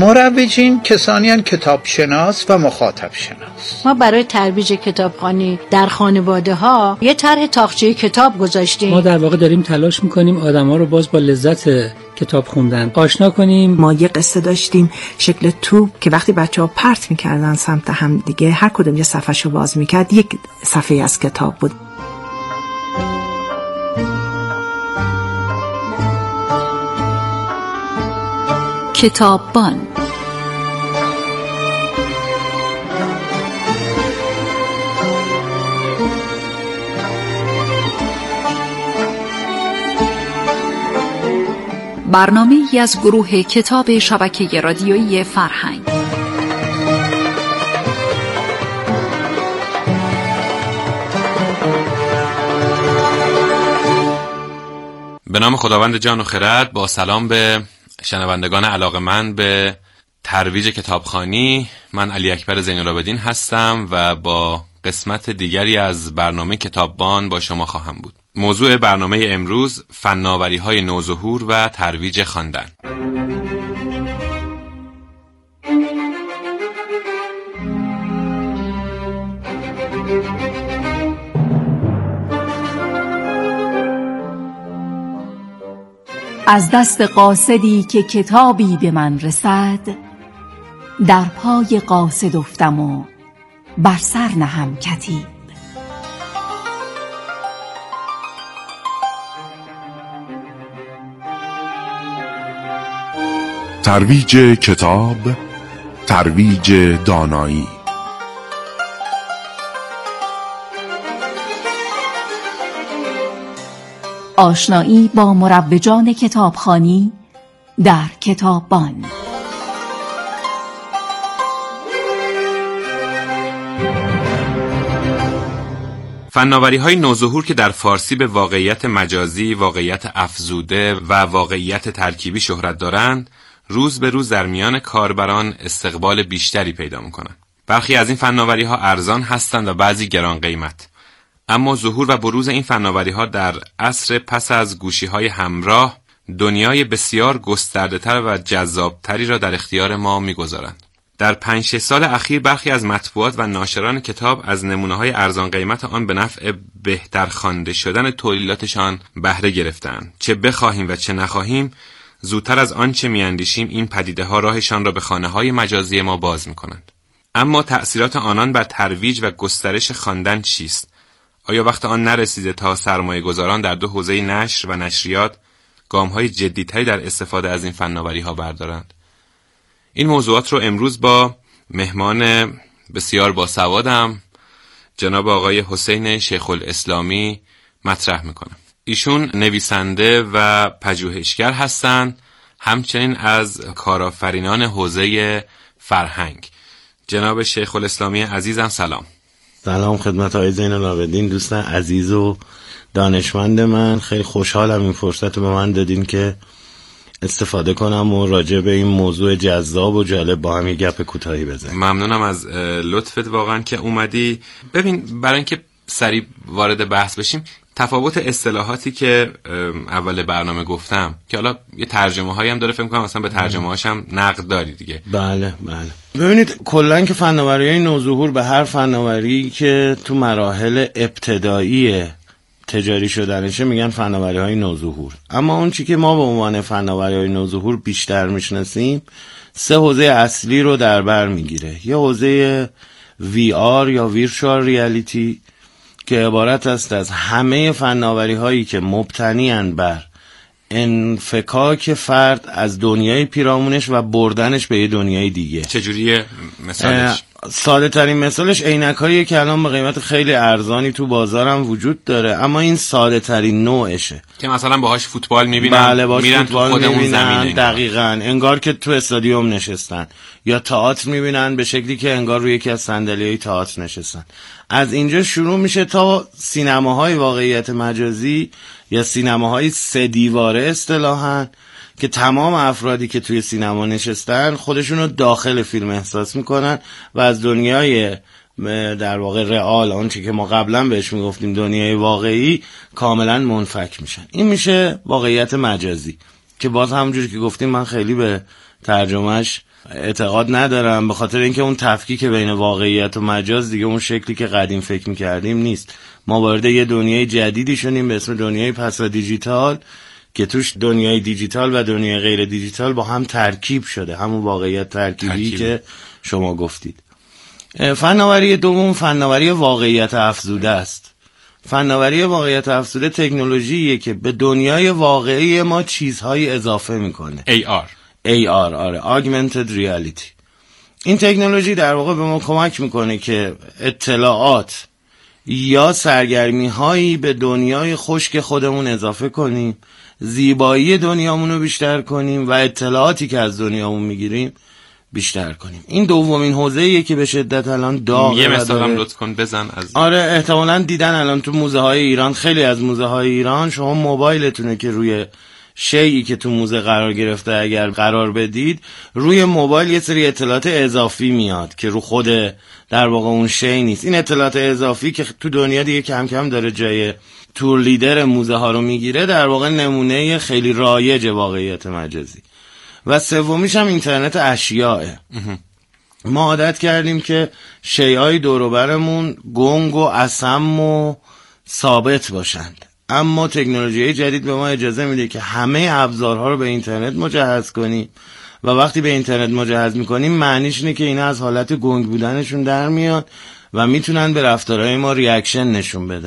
مروجین کسانی هستند کتاب شناس و مخاطب شناس. ما برای ترویج کتابخوانی در خانواده ها یه طرح تاقچه کتاب گذاشتیم. ما در واقع داریم تلاش میکنیم آدما رو باز با لذت کتاب خوندن آشنا کنیم. ما یه قصه داشتیم شکل توپ که وقتی بچه‌ها پرت میکردن سمت هم دیگه، هر کدوم یه صفحه‌شو باز میکرد یک صفحه از کتاب بود. کتاببان. برنامه‌ای از گروه کتاب شبکه رادیویی فرهنگ. به نام خداوند جان و خرد، با سلام به شنوندگان علاقه‌مند به ترویج کتابخوانی، من علی اکبر زین‌العابدین هستم و با قسمت دیگری از برنامه کتاببان با شما خواهم بود. موضوع برنامه امروز فناوری‌های نوظهور و ترویج خواندن. از دست قاصدی که کتابی به من رسد، در پای قاصد افتم و بر سر نهم کتیب. ترویج کتاب، ترویج دانایی. آشنایی با مروجان کتابخوانی در کتاببان. فناوری‌های نوظهور که در فارسی به واقعیت مجازی، واقعیت افزوده و واقعیت ترکیبی شهرت دارند، روز به روز در میان کاربران استقبال بیشتری پیدا می‌کنند. برخی از این فناوری‌ها ارزان هستند و بعضی گران قیمت. اما ظهور و بروز این فناوری‌ها در عصر پس از گوشی‌های همراه، دنیای بسیار گسترده‌تر و جذاب‌تری را در اختیار ما می‌گذارند. در 5-6 سال اخیر برخی از مطبوعات و ناشران کتاب از نمونه‌های ارزان قیمت آن به نفع بهتر خوانده شدن تولیداتشان بهره گرفتند. چه بخواهیم و چه نخواهیم، زودتر از آنچه می‌اندیشیم این پدیده‌ها راهشان را به خانه‌های مجازی ما باز می‌کنند. اما تأثیرات آنان بر ترویج و گسترش خواندن چیست؟ آیا وقت آن نرسیده تا سرمایه‌گذاران در دو حوزه نشر و نشریات گام‌های جدی‌تری در استفاده از این فناوری‌ها بردارند؟ این موضوعات رو امروز با مهمان بسیار باسوادم، جناب آقای حسین شیخ الاسلامی مطرح میکنم. ایشون نویسنده و پژوهشگر هستند، همچنین از کارآفرینان حوزه فرهنگ. جناب شیخ الاسلامی عزیزم سلام. سلام خدمت آقای زین‌العابدین، دوستان عزیز و دانشمند من. خیلی خوشحالم این فرصت رو به من دادین که استفاده کنم و راجع به این موضوع جذاب و جالب با هم یه گپ کوتاهی بزنیم. ممنونم از لطفت واقعا که اومدی. ببین، برای اینکه سریع وارد بحث بشیم، تفاوت اصطلاحاتی که اول برنامه گفتم که حالا یه ترجمه هایی هم داره، فکر کنم مثلا به ترجمه هاش هم نقد داری دیگه. بله. ببینید کلا که فناوری‌های نوظهور به هر فناوری که تو مراحل ابتدایی تجاری شدنشه میگن فناوری‌های نوظهور. اما اون چی که ما به عنوان فناوری‌های نوظهور بیشتر میشناسیم 3 حوزه اصلی رو در بر میگیره. یه حوزه VR یا ویرچوال ریالیتی که عبارت است از همه فناوری‌هایی که مبتنی‌اند بر انفکاک فرد از دنیای پیرامونش و بردنش به یه دنیای دیگه. چجوریه مثالش؟ ساده ترین مثالش عینک‌هایی که الان به قیمت خیلی ارزانی تو بازارم وجود داره، اما این ساده ترین نوعشه که مثلا باهاش فوتبال میبینن. بله، باهاش میرن فوتبال تو خودمون زمین. دقیقاً انگار که تو استادیوم نشستن، یا تئاتر میبینن به شکلی که انگار روی یکی از صندلی‌های تئاتر نشستن. از اینجا شروع میشه تا سینماهای واقعیت مجازی یا سینماهای 3 دیواره اصطلاحاً، که تمام افرادی که توی سینما نشستن خودشونو داخل فیلم احساس میکنن و از دنیای در واقع رئال، آنچه که ما قبلا بهش میگفتیم دنیای واقعی، کاملا منفک میشن. این میشه واقعیت مجازی که باز همونجوری که گفتیم من خیلی به ترجمهش اعتقاد ندارم، به خاطر اینکه اون تفکیک بین واقعیت و مجاز دیگه اون شکلی که قدیم فکر می‌کردیم نیست. ما وارد یه دنیای جدیدی شدیم به اسم دنیای پس و دیجیتال که توش دنیای دیجیتال و دنیای غیر دیجیتال با هم ترکیب شده، همون واقعیت ترکیبی که شما گفتید. فناوری دوم فناوری واقعیت افزوده است. فناوری واقعیت افزوده تکنولوژیه که به دنیای واقعی ما چیزهای اضافه میکنه. AR آره، Augmented Reality. این تکنولوژی در واقع به ما کمک میکنه که اطلاعات یا سرگرمی هایی به دنیای خشک خودمون اضافه کنیم، زیبایی دنیامون رو بیشتر کنیم و اطلاعاتی که از دنیامون میگیریم بیشتر کنیم. این دومین حوزه‌ایه که به شدت الان داغه. یه مثالم لطف کن بزن از آره احتمالاً دیدن الان تو موزه های ایران، خیلی از موزه های ایران شما موبایلتونه که روی شیئی که تو موزه قرار گرفته اگر قرار بدید، روی موبایل یه سری اطلاعات اضافی میاد که رو خود در واقع اون شی نیست. این اطلاعات اضافی که تو دنیا دیگه کم کم داره جای تور لیدر موزه ها رو میگیره، در واقع نمونه خیلی رایج واقعیت مجازی. و سومیش هم اینترنت اشیاءه. ما عادت کردیم که شی‌های دور و برمون گنگ و اصم و ثابت باشند، اما تکنولوژی جدید به ما اجازه میده که همه ابزارها رو به اینترنت مجهز کنیم و وقتی به اینترنت مجهز میکنیم معنیش اینه که اینا از حالت گنگ بودنشون در میاد و میتونن به رفتارهای ما ریاکشن نشون بدن،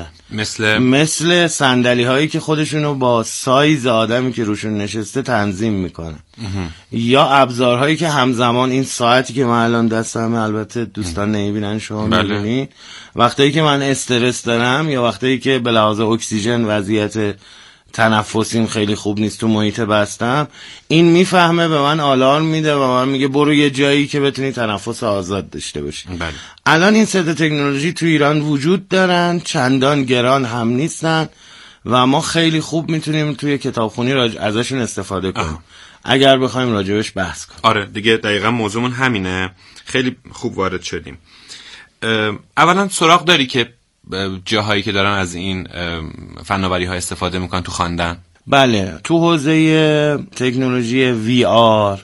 مثل صندلی هایی که خودشونو با سایز آدمی که روشون نشسته تنظیم میکنن، یا ابزارهایی که همزمان این ساعتی که من الان دستمه، البته دوستان نمیبینن شما میبینید، وقتی که من استرس دارم یا وقتی که به لحاظ اکسیژن وضعیت تنفسیم خیلی خوب نیست، تو محیط بستم، این میفهمه به من آلارم میده و من میگه برو یه جایی که بتونی تنفس آزاد داشته باشی. الان این سه تکنولوژی تو ایران وجود دارن، چندان گران هم نیستن و ما خیلی خوب میتونیم توی کتابخونی ازشون استفاده کنیم اگر بخوایم راجبش بحث کنیم. آره دیگه دقیقا موضوعمون همینه. خیلی خوب وارد شدیم. اولا سراغ داری که جاهایی که دارن از این فناوری ها استفاده میکنن تو خواندن؟ بله، تو حوزه تکنولوژی VR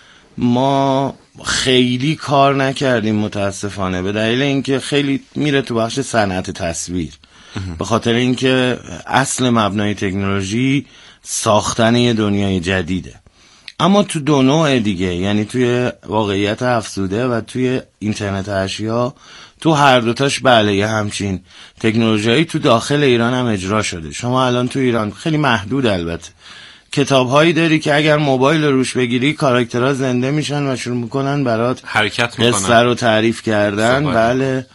ما خیلی کار نکردیم متاسفانه، به دلیل اینکه خیلی میره تو بخش صنعت تصویر، به خاطر اینکه اصل مبنای تکنولوژی ساختن یه دنیای جدیده. اما تو دو نوع دیگه، یعنی توی واقعیت افزوده و توی اینترنت اشیا، تو هر دوتاش بله یه همچین تکنولوژیایی تو داخل ایران هم اجرا شده. شما الان تو ایران خیلی محدود البته کتاب‌هایی داری که اگر موبایل روش بگیری کاراکترها زنده میشن و شروع میکنن برات حرکت میکنن، قصه رو تعریف کردن. بله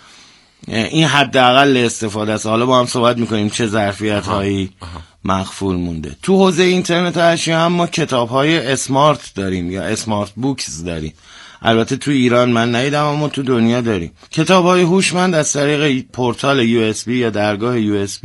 این حداقل استفاده است. حالا با هم صحبت میکنیم چه ظرفیت‌هایی مخفول مونده. تو حوزه اینترنت اشیا هم ما کتاب‌های اسمارت داریم یا اسمارت بوکس داریم. البته تو ایران من ندیدم اما تو دنیا داریم. کتاب‌های هوشمند از طریق پورتال USB یا درگاه USB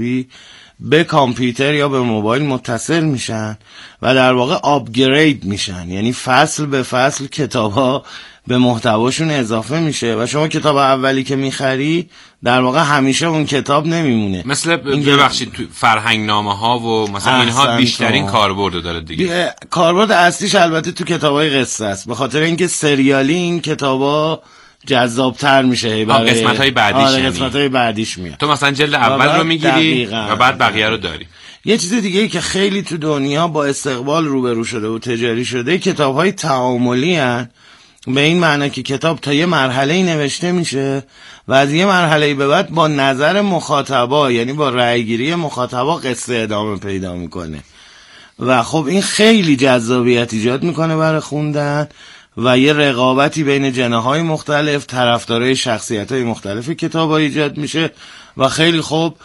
به کامپیوتر یا به موبایل متصل میشن و در واقع آپگرید میشن، یعنی فصل به فصل کتاب‌ها به محتواشون اضافه میشه و شما کتاب اولی که میخری در واقع همیشه اون کتاب نمیمونه. مثل ببخشید تو فرهنگ نامه ها و مثلا اینها بیشترین کاربرد داره دیگه. کاربرد اصلیش البته تو کتابای قصه است، به خاطر اینکه سریالی این کتابا جذاب‌تر میشه برای قسمت‌های بعدیش. یعنی قسمت‌های بعدیش میاد. تو مثلا جلد اول رو میگیری و بعد بقیه رو داری. یه چیز دیگه که خیلی تو دنیا با استقبال روبرو شده و تجاری شده، کتاب‌های تعاملی هستند، به این معنی که کتاب تا یه مرحله‌ای نوشته میشه و از یه مرحله‌ای به بعد با نظر مخاطبا، یعنی با رأیگیری مخاطبا، قصه ادامه پیدا میکنه و خب این خیلی جذابیت ایجاد میکنه برای خوندن و یه رقابتی بین جناح‌های مختلف، طرفدارای شخصیت‌های مختلف کتاب‌ها ایجاد میشه و خیلی خوب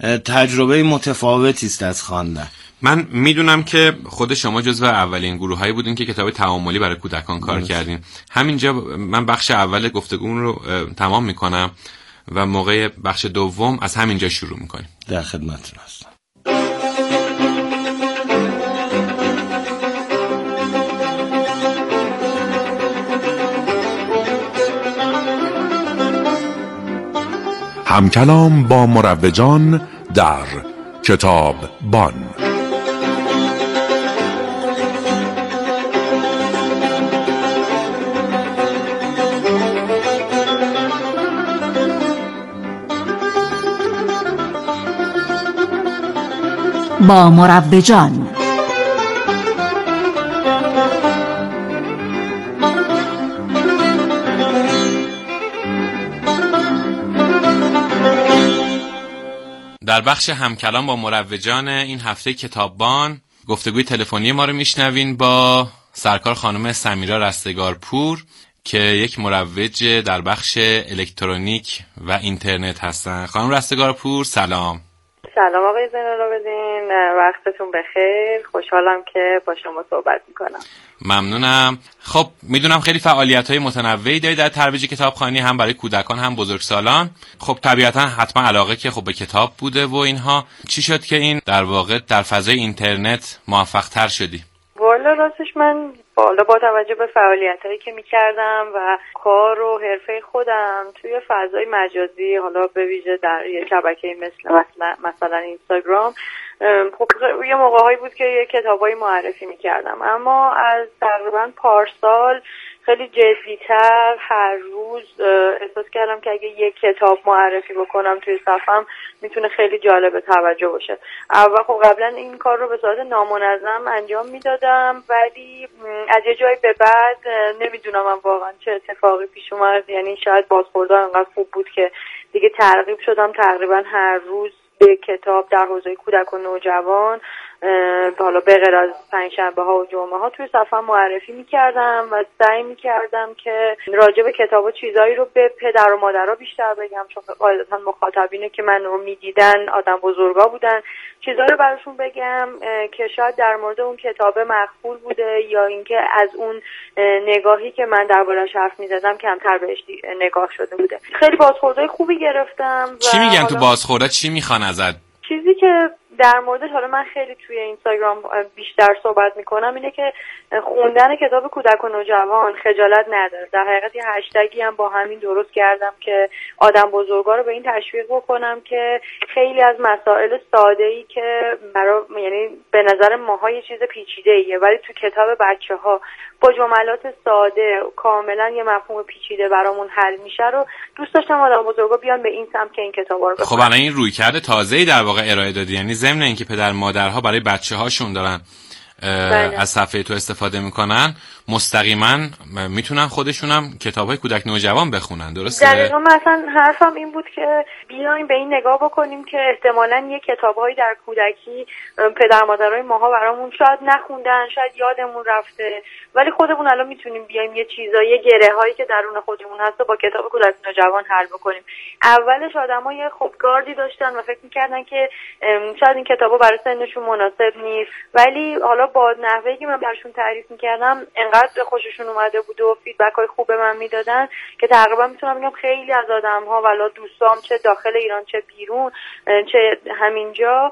تجربه متفاوتی است از خواندن. من میدونم که خود شما جزو اولین گروهایی بودین که کتاب تعاملی برای کودکان کار کردین. همینجا من بخش اول گفتگومون رو تمام میکنم و موقع بخش دوم از همینجا شروع میکنیم. در خدمتتون هستم. همکلام با مروجان در کتاب بان. با مروجان. در بخش همکلام با مروجان این هفته کتاببان گفتگوی تلفنی ما رو میشنوین با سرکار خانم سمیرا رستگارپور که یک مروج در بخش الکترونیک و اینترنت هستن. خانم رستگارپور سلام. سلام آقای زینالعابدین، وقتتون بخیر. خوشحالم که با شما صحبت میکنم. ممنونم. خب میدونم خیلی فعالیت‌های متنوعی دارید در ترویج کتابخوانی، هم برای کودکان هم بزرگسالان. خب طبیعتا حتما علاقه که خب به کتاب بوده و اینها. چی شد که این در واقع در فضای اینترنت موفق‌تر شدی؟ والا راستش من با توجه به فعالیتایی که میکردم و کار و حرفه خودم توی فضای مجازی، حالا به ویژه در یه شبکه‌ای مثلا اینستاگرام، خب یه موقع‌هایی بود که یه کتابایی معرفی میکردم، اما از تقریبا پارسال خیلی جدی‌تر هر روز احساس کردم که اگه یک کتاب معرفی بکنم توی صفحه‌ام میتونه خیلی جالب توجه باشه. اول خب قبلا این کار رو به صورت نامنظم انجام میدادم، ولی از یه جایی به بعد نمیدونم من واقعا چه اتفاقی پیش اومد، یعنی شاید بازخوردها انقدر خوب بود که دیگه ترغیب شدم تقریبا هر روز به کتاب در حوزه کودک و نوجوان، حالا به غیر از پنجشنبه‌ها و جمعه‌ها توی صفحه معرفی می‌کردم و سعی می‌کردم که راجع به کتاب و چیزایی رو به پدر و مادرها بیشتر بگم، چون قاعدتاً مخاطبینی که من رو می‌دیدن آدم بزرگا بودن، چیزایی رو براشون بگم که شاید در مورد اون کتاب مخفول بوده یا اینکه از اون نگاهی که من درباره‌اش حرف می‌زدم کمتر بهش نگاه شده بوده. خیلی بازخوردهای خوبی گرفتم. چی میگن تو بازخوردا؟ چی میخوان ازت؟ چیزی که در موردش حالا من خیلی توی اینستاگرام بیشتر صحبت میکنم اینه که خوندن کتاب کودک و نوجوان خجالت نداره. در حقیقت یه هشتگی هم با همین درست کردم که آدم بزرگا رو به این تشویق بکنم که خیلی از مسائل ساده‌ای که یعنی به نظر ماها یه چیز پیچیده‌ایه، ولی تو کتاب بچه‌ها با جملات ساده کاملا یه مفهوم پیچیده برامون حل میشه رو دوست داشتم آدم بزرگا بیان به این سمت که این کتابا رو بخونن. خب الان این رویکرد تازه‌ای در واقع ارائه دادی، یعنی ضمن اینکه پدر مادرها برای بچه‌هاشون دارن از صفحه تو استفاده میکنن، مستقیما میتونن خودشونم کتابای کودک نوجوان بخونن، درسته؟ دقیقاً. مثلا حرفم این بود که بیایم به این نگاه بکنیم که احتمالاً یه کتاب‌هایی در کودکی پدر مادرای ماها برامون شاید نخوندن، شاید یادمون رفته، ولی خودمون الان میتونیم بیایم یه چیزایی، یه گره‌هایی که درون خودمون هست با کتاب کودک نوجوان حل بکنیم. اولش آدم‌ها یه گاردی داشتن و فکر می‌کردن که شاید این کتابا برای سنشون مناسب نیست، ولی حالا با نحوهی که من براشون تعریف می‌کردم انقدر خوششون اومده بود و فیدبک‌های خوب به من میدادن که تقریبا میتونم بگم خیلی از آدم‌ها والا دوستام چه داخل ایران چه بیرون چه همینجا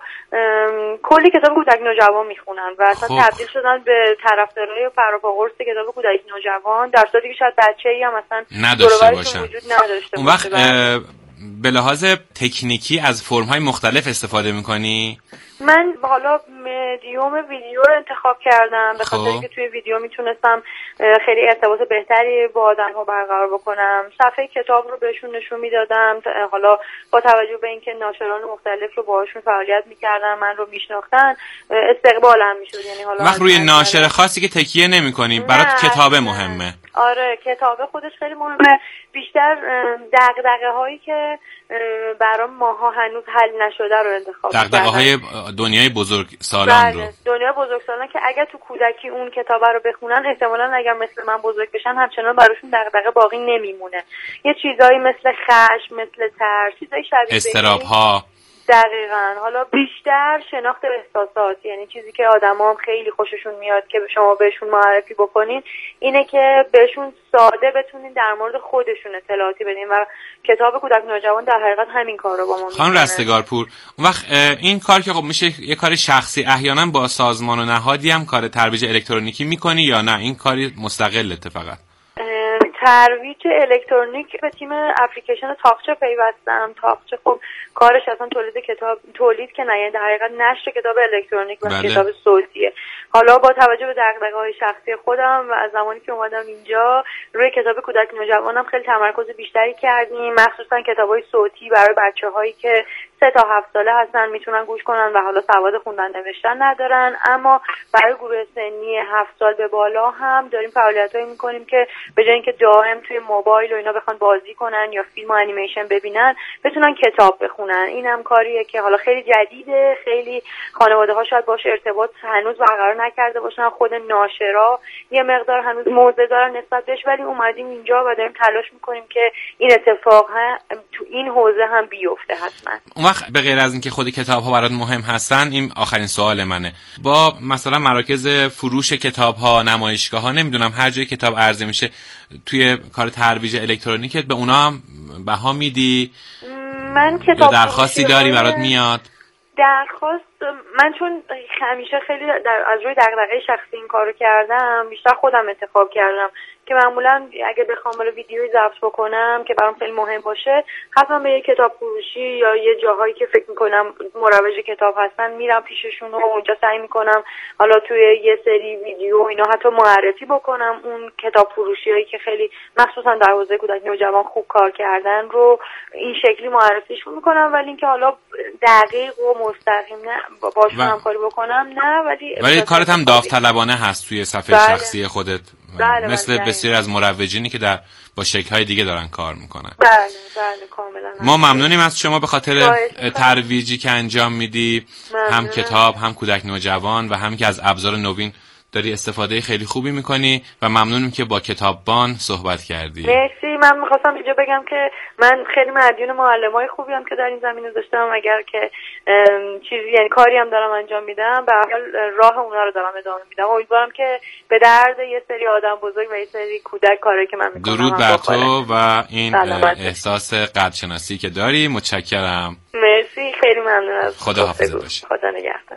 کلی کتاب کودک نوجوان میخونن و اصلا تبدیل شدن به طرفدارای پروپاگورس کتاب کودک نوجوان، در صورتی که شاید بچه‌ای هم اصلا نداشته باشن. وجود نداشته اون وقت به لحاظ تکنیکی از فرم‌های مختلف استفاده می‌کنی؟ من حالا مدیوم ویدیو رو انتخاب کردم به خاطر اینکه توی ویدیو میتونستم خیلی ارتباط بهتری با آدم‌ها برقرار بکنم. صفحه کتاب رو بهشون نشون میدادم، حالا با توجه به اینکه ناشران مختلف رو باهاشون فعالیت میکردم، من رو میشناختن، استقبالم میشد. یعنی حالا وقت روی ناشر خاصی که تکیه نمی‌کنی، برات کتابه مهمه. آره کتابه خودش خیلی مهمه. بیشتر دغدغه‌هایی که برای ماها هنوز حل نشده رو انتخاب کردم. دغدغه‌های دنیای بزرگسالان رو. دنیای بزرگسالان که اگر تو کودکی اون کتابه رو بخونن احتمالاً اگر مثل من بزرگ بشن همچنان براشون دغدغه باقی نمیمونه. یه چیزایی مثل خشم، مثل ترس، چیزای شبیه اضطراب‌ها. دقیقاً. حالا بیشتر شناخت احساسات، یعنی چیزی که آدما هم خیلی خوششون میاد که شما بهشون معرفی بکنین اینه که بهشون ساده بتونین در مورد خودشون اطلاعاتی بدین و کتاب کودک نوجوان در حقیقت همین کار رو با ما میکنه. خانم رستگارپور، اون وقت این کار که خب میشه یه کار شخصی، احیانا با سازمان و نهادی هم کار ترویج الکترونیکی میکنی یا نه این کاری مستقلته فقط؟ ترویج الکترونیک به تیم اپلیکیشن تاقچه پیوستم. تاقچه خب کارش اصلا تولید که نه، یعنی در حقیقت نشر کتاب الکترونیک و کتاب صوتیه. حالا با توجه به دغدغه‌های شخصی خودم و از زمانی که اومدم اینجا روی کتاب کودک نوجوانم خیلی تمرکز بیشتری کردیم، مخصوصا کتاب‌های صوتی برای بچه‌هایی که 3 تا 7 ساله هستن میتونن گوش کنن و حالا سواد خوندن نوشتن ندارن. اما برای گروه سنی 7 سال به بالا هم داریم فعالیتایی میکنیم که به جای اینکه دائم توی موبایل و اینا بخوان بازی کنن یا فیلم و انیمیشن ببینن، بتونن کتاب بخونن. اینم کاریه که حالا خیلی جدیده، خیلی خانواده‌ها شاید باشه ارتباط هنوز برقرار نکرده باشن، خود ناشرا یه مقدار هنوز موضع دارن نسبت بهش، ولی اومدیم اینجا و داریم تلاش میکنیم که این اتفاق تو این حوزه هم بیفته حتما. اون وقت به غیر از اینکه خود کتاب‌ها برات مهم هستن، این آخرین سوال منه، با مثلا مراکز فروش کتاب‌ها، نمایشگاه‌ها، نمیدونم هر جای کتاب عرضه میشه، توی کار ترویج الکترونیکت به اونا هم بها میدی؟ من کتاب درخواستی داری برات میاد؟ درخواست من چون همیشه خیلی از روی دغدغه شخصی این کارو کردم، بیشتر خودم انتخاب کردم که معمولا اگه بخوام بالا ویدیویی ضبط بکنم که برام خیلی مهم باشه، حتما به یه کتاب فروشی یا یه جاهایی که فکر میکنم مروج کتاب هستن میرم پیششون و اونجا سعی میکنم حالا توی یه سری ویدیو اینا حتی معرفی بکنم اون کتاب فروشیایی که خیلی مخصوصا در حوزه کودک نوجوان خوب کار کردن رو این شکلی معرفیشون میکنم. ولی اینکه حالا دقیق و مستقیم نه باشون همکاری بکنم نه، ولی کارت هم داوطلبانه هست توی صفحه شخصی خودت. مثل بسیاری از مروجینی که با شکل‌های دیگه دارن کار میکنن. بله کاملا. ما ممنونیم از شما به خاطر ترویجی که انجام میدی، هم کتاب، هم کودک نوجوان و هم که از ابزار نوین داری استفاده خیلی خوبی میکنی و ممنونیم که با کتاببان صحبت کردی. مرسی. من میخواستم اینجا بگم که من خیلی مدیون معلمای خوبی هم که در این زمینه داشتم، اگر که چیزی یعنی کاری هم دارم انجام میدم، به هر حال راه اونا رو دارم ادامه میدم. امیدوارم که به درد یه سری آدم بزرگ و یه سری کودک کاری که من میکنم. درود بر تو و این احساس قدرشناسی که داری. متشکرم. مرسی، خیلی ممنون از خدا حافظت باشی. خدا نگهدار.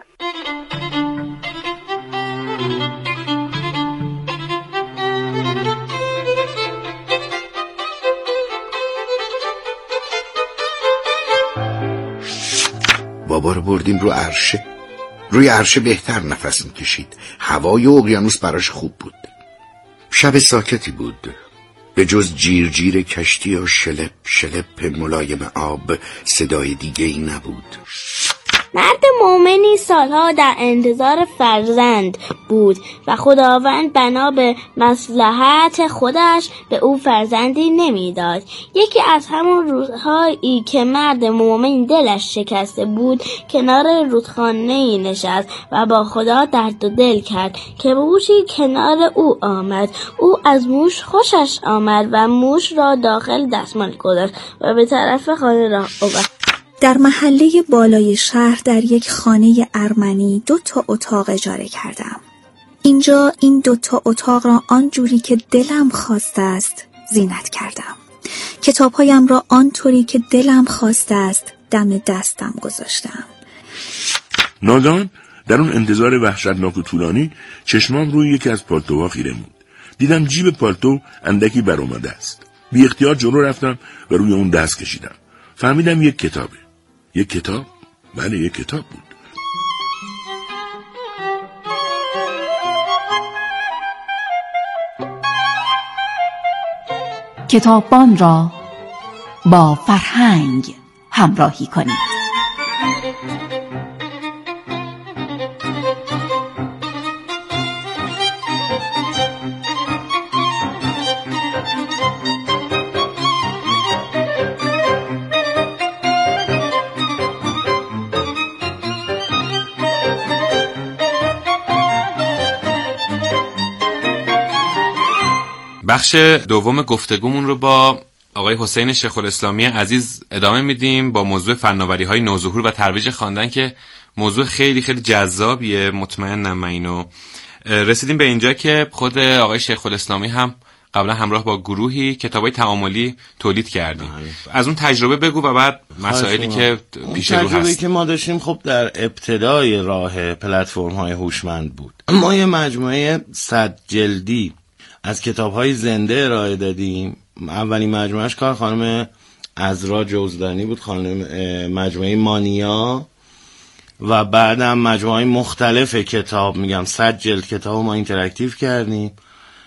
بابا رو بردیم رو عرشه. روی عرشه بهتر نفس میکشید. هوای اقیانوس براش خوب بود. شب ساکتی بود. به جز جیر جیر کشتی و شلپ شلپ ملایم آب صدای دیگه ای نبود. مرد مومنی سالها در انتظار فرزند بود و خداوند بنا به مصلحت خودش به او فرزندی نمیداد. یکی از همون روزهایی که مرد مومن دلش شکسته بود، کنار رودخانه‌ای نشست و با خدا درد و دل کرد که موشی کنار او آمد. او از موش خوشش آمد و موش را داخل دستمال گذاشت و به طرف خانه راه آورد. در محله بالای شهر در یک خانه ارمنی 2 اتاق اجاره کردم. اینجا این 2 اتاق را آنجوری که دلم خواسته است زینت کردم. کتابهایم را آنطوری که دلم خواسته است دم دستم گذاشتم. ناگهان در اون انتظار وحشتناک و طولانی چشمام روی یکی از پالتوها خیره موند. دیدم جیب پالتو اندکی برآمده است. بی اختیار جلو رفتم و روی اون دست کشیدم. فهمیدم یک کتابه. یک کتاب؟ بله، یک کتاب بود. کتاببان را با فرهنگ همراهی کنید. بخش دوم گفتگومون رو با آقای حسین شیخ الاسلامی عزیز ادامه میدیم با موضوع فناوری‌های نوظهور و ترویج خواندن که موضوع خیلی خیلی جذابیه. مطمئنم من اینو رسیدیم به اینجا که خود آقای شیخ الاسلامی هم قبلا همراه با گروهی کتابای تعاملی تولید کردیم. از اون تجربه بگو و بعد مسائلی که پیش رو هست. تجربه‌ای که ما داشتیم خب در ابتدای راه پلتفرم‌های هوشمند بود. ما یه مجموعه 100 جلدی از کتاب‌های زنده ارائه دادیم. اولین مجموعهش کار خانم عذرا جوزدانی بود، خانم مجموعه مانیا، و بعدم مجموعه مختلف کتاب، میگم 100 جلد کتاب ما اینتراکتیو کردیم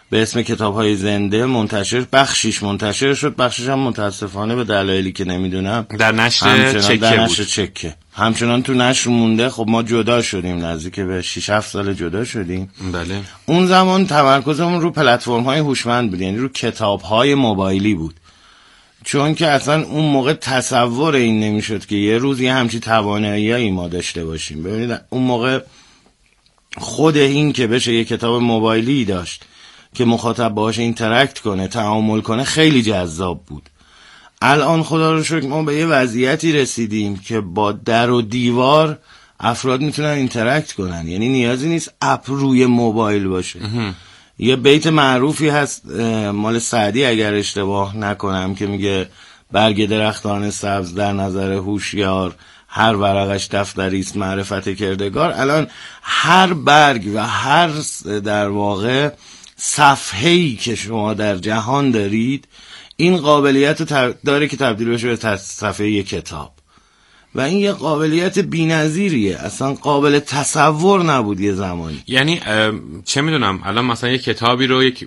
به اسم کتاب‌های زنده منتشر، بخشیش منتشر شد، بخشیش هم متاسفانه به دلایلی که نمیدونم در نشر چکه همچنان تو نشر مونده. خب ما جدا شدیم، نزدیک به 6-7 سال جدا شدیم. بله. اون زمان تمرکزمون رو پلتفرم‌های هوشمند بود، یعنی رو کتاب‌های موبایلی بود، چون که اصلا اون موقع تصور این نمیشد که یه روز یه همچی توانایی‌ای ما داشته باشیم. ببینید اون موقع خود این که بشه یه کتاب موبایلی داشت که مخاطب باهاش اینتراکت کنه، تعامل کنه، خیلی جذاب بود. الان خدا رو شکر ما به یه وضعیتی رسیدیم که با در و دیوار افراد میتونن اینتراکت کنن، یعنی نیازی نیست اپ روی موبایل باشه. یه بیت معروفی هست مال سعدی اگر اشتباه نکنم که میگه برگ درختان سبز در نظر هوشیار، هر ورقش دفتری است معرفت کردگار. الان هر برگ و هر در واقع صفحه‌ای که شما در جهان دارید این قابلیت داره که تبدیل بشه به صفحه یک کتاب، و این یه قابلیت بی‌نظیریه، اصلا قابل تصور نبود یه زمانی. یعنی چه میدونم الان مثلا یه کتابی رو یک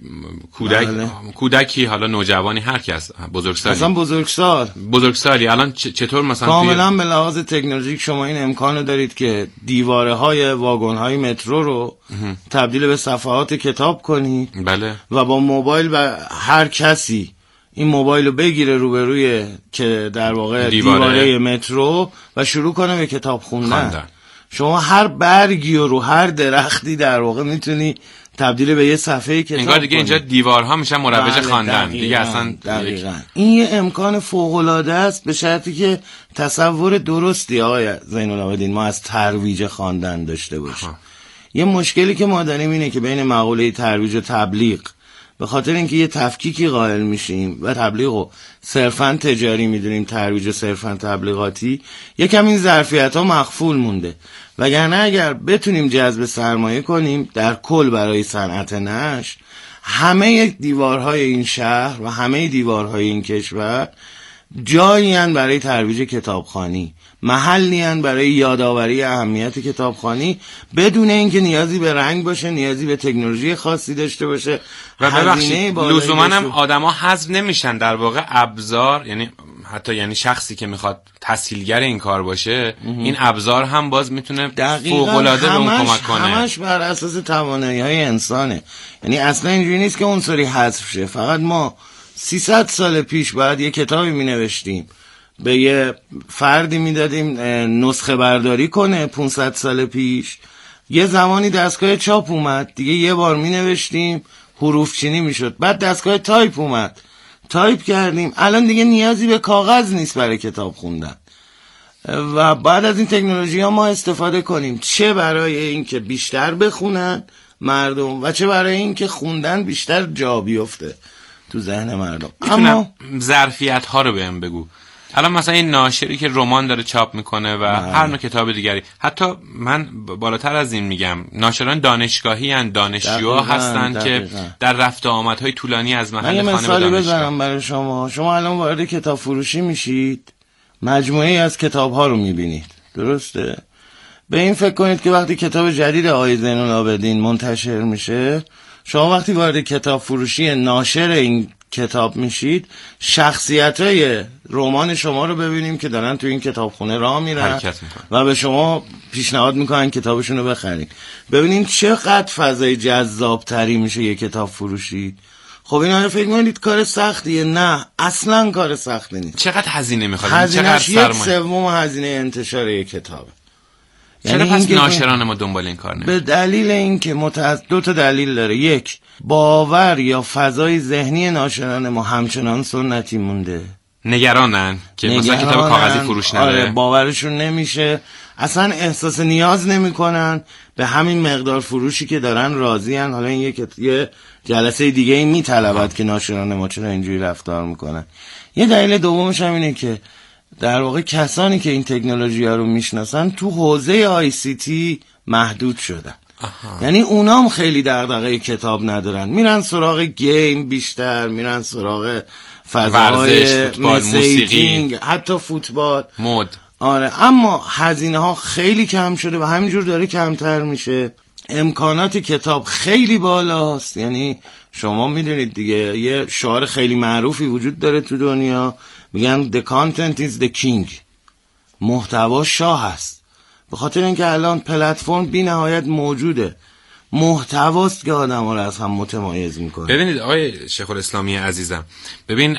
کودکی حالا نوجوانی هر کس بزرگسالی اصلا بزرگسالی الان چطور مثلا کاملا به لحاظ تکنولوژیک شما این امکانو دارید که دیواره‌های واگن‌های مترو رو تبدیل به صفحات کتاب کنید. بله. و با موبایل و هر کسی این موبایل رو بگیره روبروی که در واقع دیواره مترو و شروع کنه به کتاب خوندن. شما هر برگی رو هر درختی در واقع میتونی تبدیل به یه صفحه کتاب انگار دیگه اینجا دیوارها میشن مروج خواندن دیگه. اصلا دقیقاً این یه امکان فوق‌العاده است، به شرطی که تصور درستی آقای زین‌العابدین ما از ترویج خواندن داشته باشیم. یه مشکلی که ما داریم اینه که بین مقوله ترویج و تبلیغ، به خاطر اینکه یه تفکیکی قائل میشیم و تبلیغو صرفاً تجاری میدونیم، ترویج صرفاً تبلیغاتی، یکم این ظرفیت‌ها مخفول مونده. وگرنه اگر بتونیم جذب سرمایه کنیم در کل برای صنعت نشر، همه دیوارهای این شهر و همه دیوارهای این کشور جایی هستند برای ترویج کتابخوانی، محلی هستند برای یادآوری اهمیت کتابخوانی، بدون اینکه نیازی به رنگ باشه، نیازی به تکنولوژی خاصی داشته باشه. و ببخشید لزوما هم آدما حذف نمیشن در واقع ابزار، یعنی حتی یعنی شخصی که میخواد تسهیلگر این کار باشه این ابزار هم باز میتونه فوق‌العاده به اون کمک کنه. همش بر اساس توانایی‌های انسانه، یعنی اصلا اینجوری نیست که عنصری حذف شه. فقط ما 300 سال پیش بعد یه کتابی می نوشتیم، به یه فردی می دادیم نسخه برداری کنه. 500 سال پیش یه زمانی دستگاه چاپ اومد دیگه، یه بار می نوشتیم حروف چینی می شد، بعد دستگاه تایپ اومد، تایپ کردیم، الان دیگه نیازی به کاغذ نیست برای کتاب خوندن. و بعد از این تکنولوژی ها ما استفاده کنیم، چه برای این که بیشتر بخونن مردم و چه برای این که خوندن بیشتر جا بیفته تو ذهن مردم. اما ظرفیت ها رو بهم بگو. الان مثلا این ناشری که رمان داره چاپ میکنه و هر نوع کتاب دیگری، حتی من بالاتر از این میگم ناشران دانشگاهی هستند، دانشجوها هستند که در رفت و آمدهای طولانی از محل خانه به دانشگاه. من یه مثالی بزنم برای شما الان وارد کتاب فروشی میشید، مجموعه‌ای از کتاب ها رو میبینید، درسته؟ به این فکر کنید که وقتی کتاب جدید آقای زین‌العابدین منتشر میشه، شما وقتی وارد کتاب فروشی ناشر این کتاب میشید، شخصیت‌های رمان شما رو ببینیم که دارن تو این کتابخونه راه میرن و به شما پیشنهاد میکنن کتابشون رو بخرید. ببینید چقدر فضای جذابتری میشه یک کتاب فروشی. خب اینا فکر می‌کنید کار سختیه؟ نه، اصلا کار سختی نیست. چقدر هزینه میخواد؟ هزینه‌اش 1/3 هزینه انتشار یک کتابه. چرا پس ناشران ما دنبال این کار به دلیل اینکه دو تا دلیل داره. یک، باور یا فضای ذهنی ناشران ما همچنان سنتی مونده، نگرانن که مثلا کتاب کاغذی فروش نره. آره، باورشون نمیشه، اصلا احساس نیاز نمیکنن به همین مقدار فروشی که دارن راضی ان. حالا این یه جلسه دیگه این میطلبد که ناشران ما چرا اینجوری رفتار میکنن. یه دلیل دومش هم اینه که در واقع کسانی که این تکنولوژی ها رو میشناسن تو حوزه ICT محدود شدن. یعنی اونام خیلی دغدغه کتاب ندارن، میرن سراغ گیم بیشتر، میرن سراغ فضای موسیقی، حتی فوتبال، مد. آره، اما هزینه ها خیلی کم شده و همینجور داره کمتر میشه. امکانات کتاب خیلی بالاست، یعنی شما میدونید دیگه یه شعار خیلی معروفی وجود داره تو دنیا، میگن the content is the king، محتوا شاه است. به خاطر اینکه الان پلتفرم بی نهایت موجوده، محتواست که آدم‌ها رو از هم متمایز میکنه. ببینید آقای شیخ الاسلامی عزیزم، ببین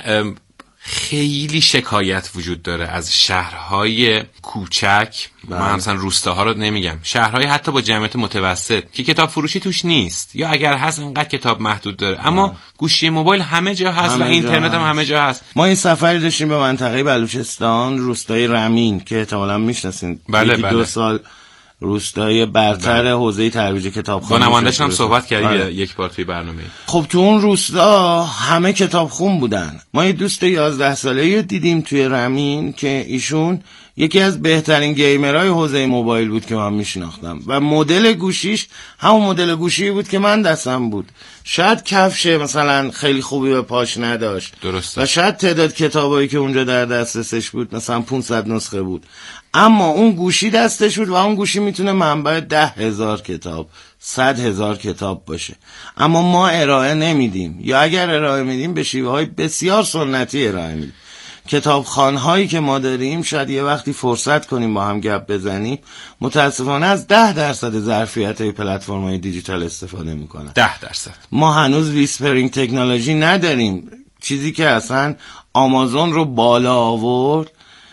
خیلی شکایت وجود داره از شهرهای کوچک، من مثلا روستاها رو نمیگم، شهرهای حتی با جمعیت متوسط که کتاب فروشی توش نیست، یا اگر هست انقدر کتاب محدود داره، اما گوشی موبایل همه جا هست و اینترنت هم همه جا هست. ما این سفری داشتیم به منطقه بلوچستان، روستای رمین که احتمالاً میشناسین. بله 2 سال روستای برتر حوزه ترویج کتابخوانی. با نمایندش هم صحبت کردیم یک بار توی برنامه. خب تو اون روستا همه کتابخون بودن. ما یه دوست 11 ساله‌ای دیدیم توی رمین که ایشون یکی از بهترین گیمرهای حوزه موبایل بود که من میشناختم و مدل گوشیش همون مدل گوشی بود که من دستم بود. شاید کفش مثلا خیلی خوبی به پاش نداشت، درسته، و شاید تعداد کتابایی که اونجا در دسترسش بود مثلا 500 نسخه بود، اما اون گوشی دستش بود و اون گوشی میتونه منبع 10,000 کتاب 100,000 کتاب باشه. اما ما ارائه نمیدیم، یا اگر ارائه میدیم به شیوه‌های بسیار سنتی ارائه میدیم. کتابخانه‌هایی که ما داریم شاید یه وقتی فرصت کنیم با هم گپ بزنیم، متاسفانه از 10% ظرفیت‌های پلتفرم‌های دیجیتال استفاده میکنن. 10%. ما هنوز ویسپرینگ تکنولوژی نداریم، چیزی که اصلا آمازون رو بالا آورد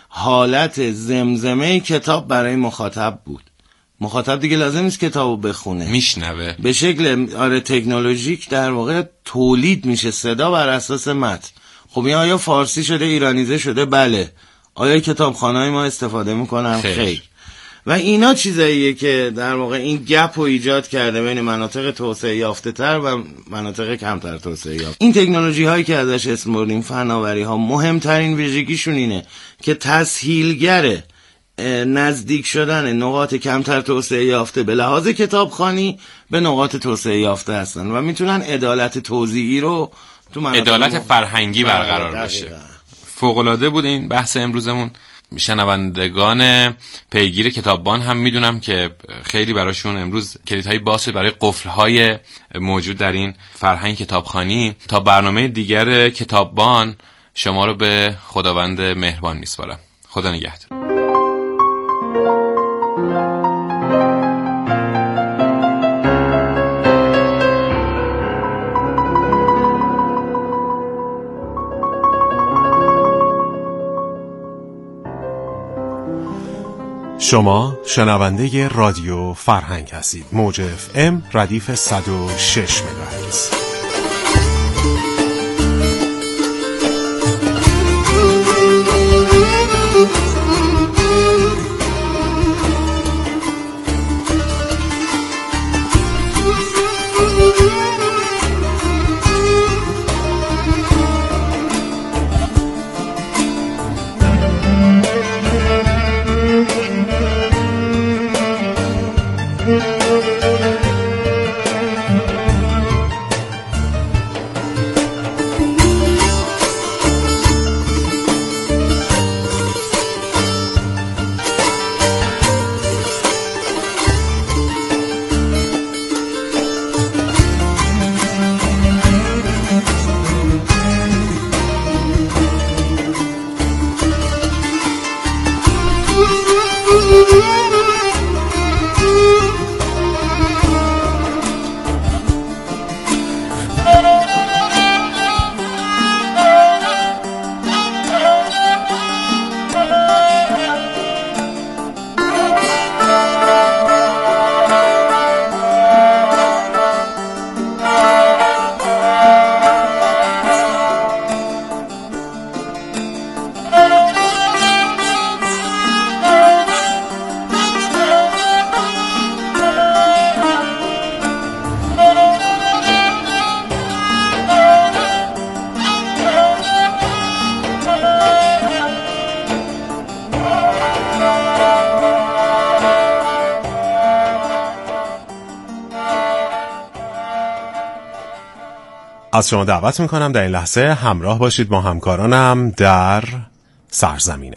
حالت زمزمه کتاب برای مخاطب بود. مخاطب دیگه لازم نیست کتابو بخونه، میشنوه به شکل تکنولوژیک در واقع تولید میشه صدا بر اساس متن. خب این آیا فارسی شده، ایرانیزه شده؟ بله. آیا کتابخانه‌های ما استفاده میکنن؟ خیر. و اینا چیزاییه که در واقع این گپ رو ایجاد کرده بین مناطق توسعه یافته تر و مناطق کمتر توسعه یافته. این تکنولوژی هایی که ازش اسم بردیم، فناوری ها، مهمترین ویژگیشون اینه که تسهیلگره نزدیک شدن نقاط کمتر توسعه یافته به لحاظ کتابخوانی به نقاط توسعه یافته هستن و میتونن عدالت توزیعی رو تو عدالت فرهنگی برقرار بشه. فوق‌العاده بود این بحث امروزمون. شنوندگان پیگیر کتاببان هم میدونم که خیلی براشون امروز کلیدهای باز شد برای قفل‌های موجود در این فرهنگ کتابخوانی. تا برنامه دیگر کتاببان شما رو به خداوند مهربان میسپارم. خدا نگهدار. شما شنونده رادیو فرهنگ هستید. موج FM ردیف 106 مگاهرتز. از شما دعوت میکنم در این لحظه همراه باشید با همکارانم در سرزمین